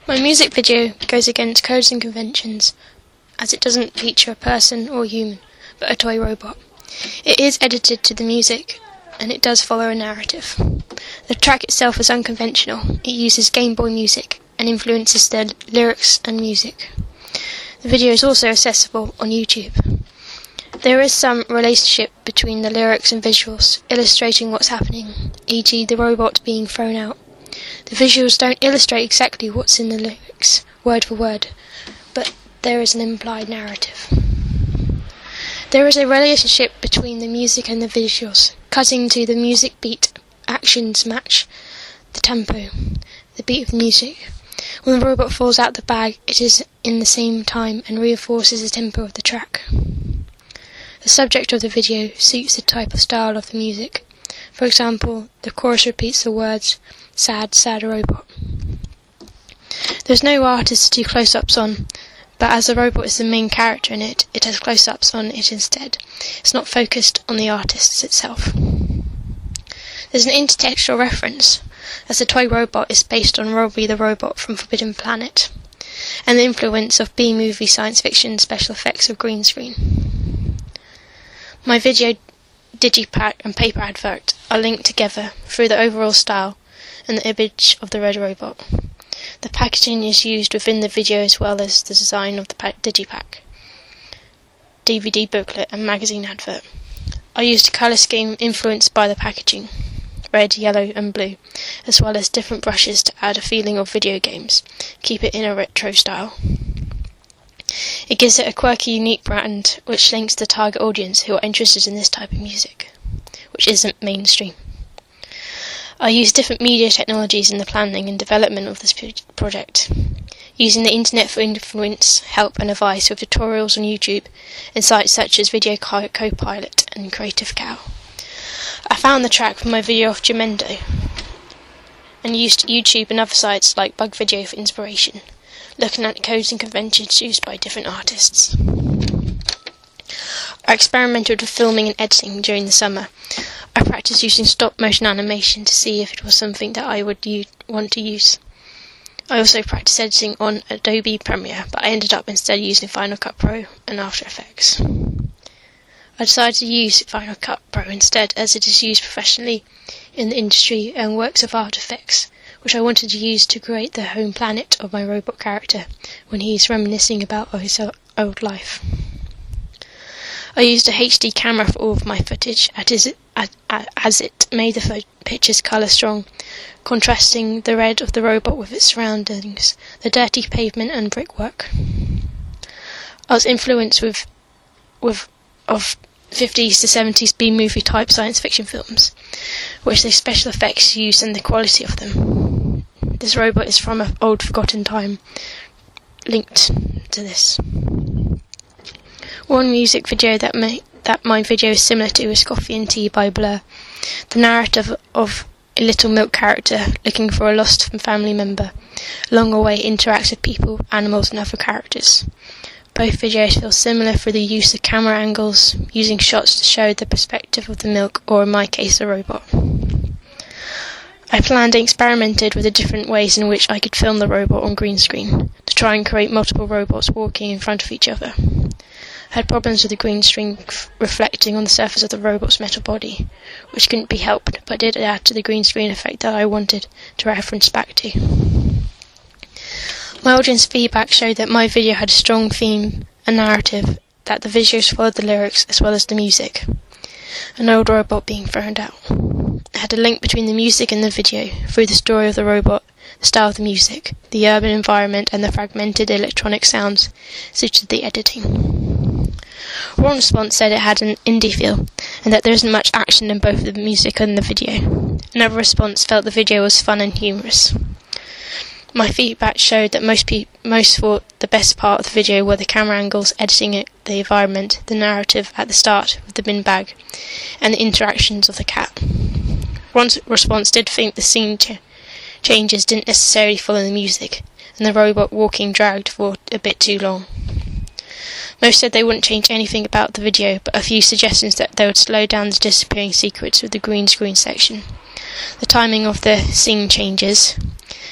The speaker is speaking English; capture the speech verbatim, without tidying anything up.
My music video goes against codes and conventions, as it doesn't feature a person or human, but a toy robot. It is edited to the music, and it does follow a narrative. The track itself is unconventional. It uses Game Boy music, and influences the lyrics and music. The video is also accessible on YouTube. There is some relationship between the lyrics and visuals, illustrating what's happening, for example the robot being thrown out. The visuals don't illustrate exactly what's in the lyrics, word for word, but there is an implied narrative. There is a relationship between the music and the visuals, cutting to the music beat, actions match the tempo, the beat of the music. When the robot falls out the bag, it is in the same time and reinforces the tempo of the track. The subject of the video suits the type of style of the music. For example, the chorus repeats the words, "Sad, sad robot." There's no artist to do close-ups on, but as the robot is the main character in it, it has close-ups on it instead. It's not focused on the artist itself. There's an intertextual reference, as the toy robot is based on Robbie the Robot from Forbidden Planet, and the influence of B-movie science fiction special effects of green screen. My video, digipack and paper advert are linked together through the overall style and the image of the red robot. The packaging is used within the video as well as the design of the digipack, D V D booklet and magazine advert. I used a colour scheme influenced by the packaging, red, yellow and blue, as well as different brushes to add a feeling of video games, keep it in a retro style. It gives it a quirky, unique brand which links the target audience who are interested in this type of music, which isn't mainstream. I use different media technologies in the planning and development of this project, using the internet for influence, help and advice with tutorials on YouTube and sites such as Video Copilot and Creative Cow. I found the track from my video off Jamendo and used YouTube and other sites like Bug Video for inspiration, looking at the codes and conventions used by different artists. I experimented with filming and editing during the summer. I practiced using stop motion animation to see if it was something that I would u- want to use. I also practiced editing on Adobe Premiere, but I ended up instead using Final Cut Pro and After Effects. I decided to use Final Cut Pro instead, as it is used professionally in the industry and works of After Effects, which I wanted to use to create the home planet of my robot character when he is reminiscing about his old life. I used a H D camera for all of my footage, as it made the pictures colour strong, contrasting the red of the robot with its surroundings, the dirty pavement and brickwork. I was influenced with, with of fifties to seventies B-movie type science fiction films, which the special effects used and the quality of them. This robot is from an old forgotten time, linked to this. One music video that my, that my video is similar to is Coffee and Tea by Blur, the narrative of a little milk character looking for a lost family member. Along the way interacts with people, animals and other characters. Both videos feel similar through the use of camera angles, using shots to show the perspective of the milk, or in my case, the robot. I planned and experimented with the different ways in which I could film the robot on green screen, to try and create multiple robots walking in front of each other. I had problems with the green screen f- reflecting on the surface of the robot's metal body, which couldn't be helped, but did add to the green screen effect that I wanted to reference back to. My audience feedback showed that my video had a strong theme and narrative, that the visuals followed the lyrics as well as the music. An old robot being thrown out. It had a link between the music and the video, through the story of the robot, the style of the music, the urban environment and the fragmented electronic sounds suited the editing. One response said it had an indie feel, and that there isn't much action in both the music and the video. Another response felt the video was fun and humorous. My feedback showed that most pe- most thought the best part of the video were the camera angles, editing it, the environment, the narrative at the start with the bin bag, and the interactions of the cat. One response did think the scene ch- changes didn't necessarily follow the music, and the robot walking dragged for a bit too long. Most said they wouldn't change anything about the video, but a few suggestions that they would slow down the disappearing secrets with the green screen section, the timing of the scene changes,